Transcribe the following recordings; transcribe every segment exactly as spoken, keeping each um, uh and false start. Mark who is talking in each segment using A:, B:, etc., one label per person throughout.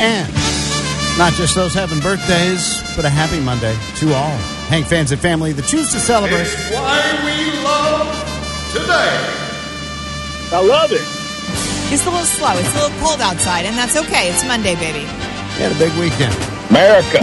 A: And not just those having birthdays, but a happy Monday to all Hank fans and family that choose to celebrate.
B: It's why we love today.
C: I love it.
D: It's a little slow. It's a little cold outside, and that's okay. It's Monday, baby.
A: You had a big weekend.
C: America.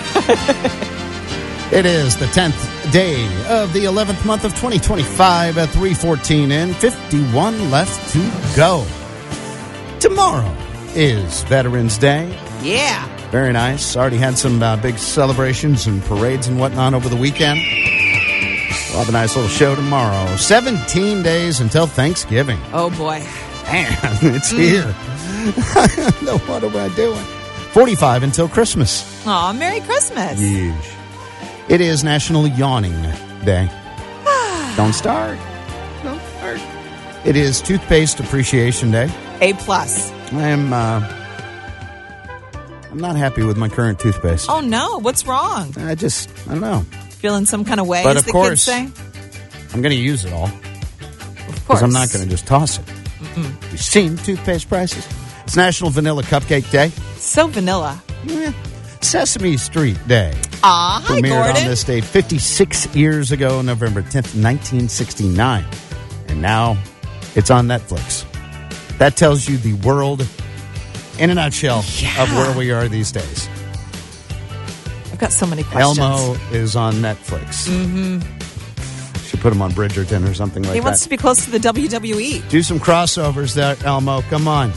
A: It is the tenth day of the eleventh month of twenty twenty-five at three fourteen and fifty-one left to go. Tomorrow is Veterans Day.
D: Yeah.
A: Very nice. Already had some uh, big celebrations and parades and whatnot over the weekend. We'll have a nice little show tomorrow. seventeen days until Thanksgiving.
D: Oh, boy.
A: Man, it's here. What am I doing? forty-five until Christmas.
D: Aw, Merry Christmas.
A: Huge. It is National Yawning Day. Don't start. Don't start. It is Toothpaste Appreciation Day.
D: A plus.
A: I am, uh, I'm not happy with my current toothpaste.
D: Oh, no. What's wrong?
A: I just, I don't know.
D: Feeling some kind of way,
A: But
D: as
A: of
D: the
A: course,
D: kids say?
A: I'm going to use it all.
D: Of course.
A: Because I'm not going to just toss it.
D: Mm-mm.
A: You've seen toothpaste prices. It's National Vanilla Cupcake Day.
D: So vanilla.
A: Yeah. Sesame Street Day.
D: Ah, hi,
A: Premiered
D: Gordon.
A: on this date fifty-six years ago, November tenth, nineteen sixty-nine. And now it's on Netflix. That tells you the world in a nutshell
D: Yeah.
A: of where we are these days.
D: I've got so many questions.
A: Elmo is on Netflix. Mm-hmm. Should put him on Bridgerton or something like
D: He
A: that.
D: wants to be close to the W W E.
A: Do some crossovers there, Elmo. Come on.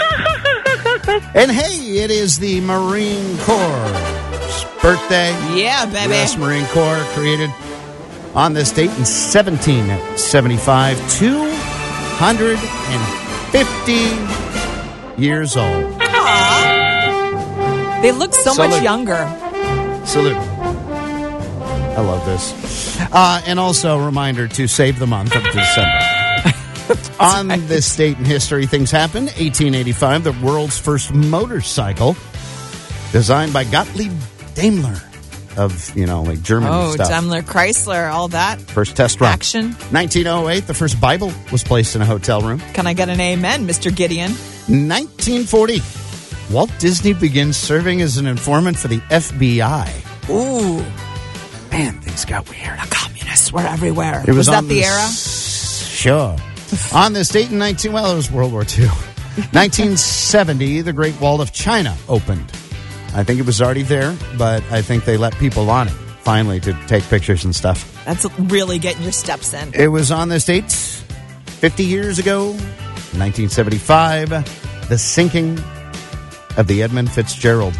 A: And hey, it is the Marine Corps' birthday.
D: Yeah, baby.
A: U S Marine Corps created on this date in seventeen seventy-five. two hundred fifty years old.
D: Aw. They look so
A: Salute.
D: much younger.
A: Salute. I love this. Uh, and also a reminder to save the month of December. On
D: right.
A: this date in history, things happen. eighteen eighty-five, the world's first motorcycle, designed by Gottlieb Daimler of, you know, like German
D: Oh,
A: stuff.
D: Daimler, Chrysler, all that.
A: First test run.
D: Action.
A: nineteen oh eight, the first Bible was placed in a hotel room.
D: Can I get an amen, Mister Gideon?
A: nineteen forty, Walt Disney begins serving as an informant for the F B I.
D: Ooh.
A: Man, things got weird.
D: The communists were everywhere.
A: It was,
D: was that
A: on
D: the
A: this-
D: era?
A: Sure. On this date in nineteen, well, it was World War Two. nineteen seventy, the Great Wall of China opened. I think it was already there, but I think they let people on it finally to take pictures and stuff.
D: That's really getting your steps in.
A: It was on this date fifty years ago, nineteen seventy-five, the sinking of the Edmund Fitzgerald.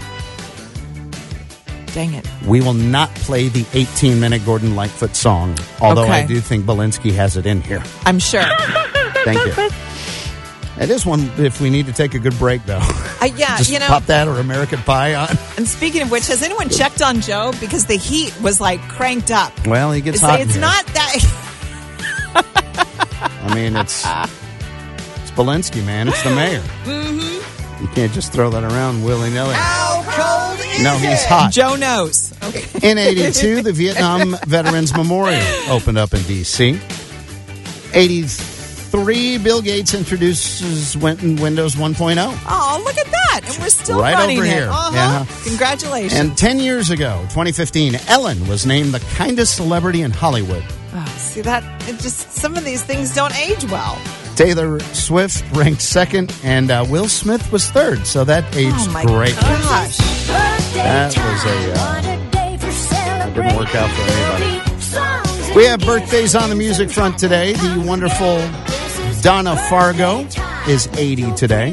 D: Dang it.
A: We will not play the eighteen-minute Gordon Lightfoot song, although
D: Okay.
A: I do think Belinsky has it in here.
D: I'm sure.
A: Thank you. It is one if we need to take a good break, though.
D: Uh, yeah,
A: Just
D: you know.
A: pop that or American Pie on.
D: And speaking of which, has anyone checked on Joe? Because the heat was like cranked up.
A: Well, he gets
D: It's,
A: hot in
D: it's
A: here.
D: not that.
A: I mean, it's it's Belinsky, man. It's the mayor. Mm-hmm. You can't just throw that around willy-nilly.
D: How cold is
A: No, he's hot.
D: Joe knows. Okay.
A: In eighty-two, the Vietnam Veterans Memorial opened up in D C eighty-three, Bill Gates introduces Win- Windows one point oh.
D: Oh, look at that. And we're still
A: Right
D: running
A: over
D: it.
A: here.
D: Uh-huh.
A: Yeah.
D: Congratulations.
A: And ten years ago, twenty fifteen, Ellen was named the kindest celebrity in Hollywood.
D: Oh, see that? It just some of these things don't age well.
A: Taylor Swift ranked second, and uh, Will Smith was third, so that aged
D: Oh my
A: great.
D: gosh.
A: That was a, uh, that didn't work out for anybody. We have birthdays on the music front today. The wonderful Donna Fargo is eighty today.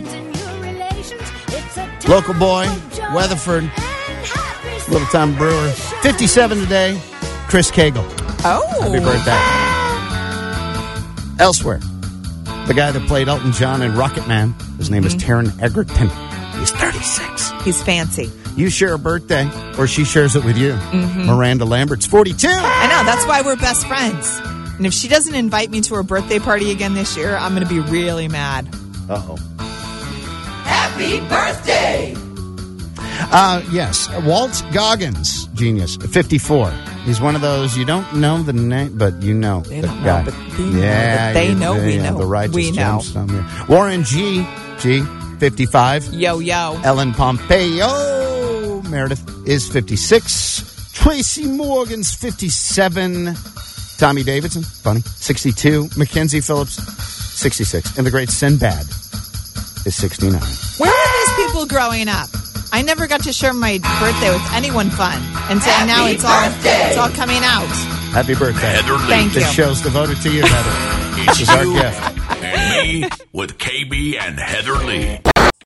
A: Local boy, Weatherford, Little Time Brewer, fifty-seven today. Chris Cagle.
D: Oh.
A: Happy birthday. Elsewhere, the guy that played Elton John in Rocket Man, his name is Taron Egerton. He's thirty-six.
D: He's fancy.
A: You share a birthday, or she shares it with you. Miranda Lambert's forty-two.
D: I know. That's why we're best friends. And if she doesn't invite me to her birthday party again this year, I'm going to be really mad.
A: Uh-oh.
D: Happy birthday!
A: Uh, yes, Walt Goggins, genius, fifty-four. He's one of those, you don't know the name, but you know
D: They
A: the
D: don't know,
A: guy.
D: but they know
A: yeah,
D: that they
A: you-
D: know we
A: yeah,
D: know.
A: The righteous
D: We know.
A: gemstone, yeah. Warren G, G, fifty-five.
D: Yo, yo.
A: Ellen Pompeo Meredith is fifty-six. Tracy Morgan's fifty-seven. Tommy Davidson, funny, sixty-two. Mackenzie Phillips, sixty-six. And the great Sinbad is sixty-nine.
D: Where were these people growing up? I never got to share my birthday with anyone fun. And so now it's all, it's all coming out.
A: Happy birthday.
E: Heather Lee.
D: Thank you.
A: This show's devoted to you, Heather. This is our gift.
E: And me with K B and Heather Lee.